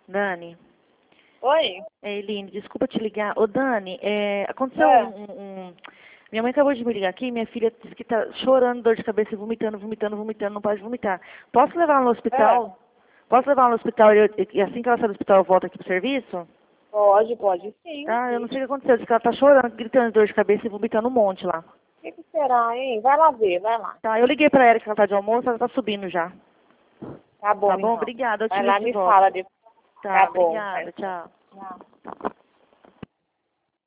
Dani. Oi? Eline, desculpa te ligar. Ô, Dani, aconteceu Minha mãe acabou de me ligar aqui, minha filha disse que tá chorando, dor de cabeça, e vomitando, não pode vomitar. Posso levar ela no hospital? Posso levar ela no hospital e assim que ela sair do hospital eu volto aqui pro serviço? Pode sim. Ah, eu não sei o que aconteceu, disse que ela tá chorando, gritando de dor de cabeça e vomitando um monte lá. O que será, hein? Vai lá ver, vai lá. Tá, eu liguei pra ela que ela tá de almoço, ela tá subindo já. Tá bom, Tá bom? então. Obrigada, eu te Vai ligo lá, de me volta. fala depois. Tá, Tá bom. obrigada, tchau. Tchau.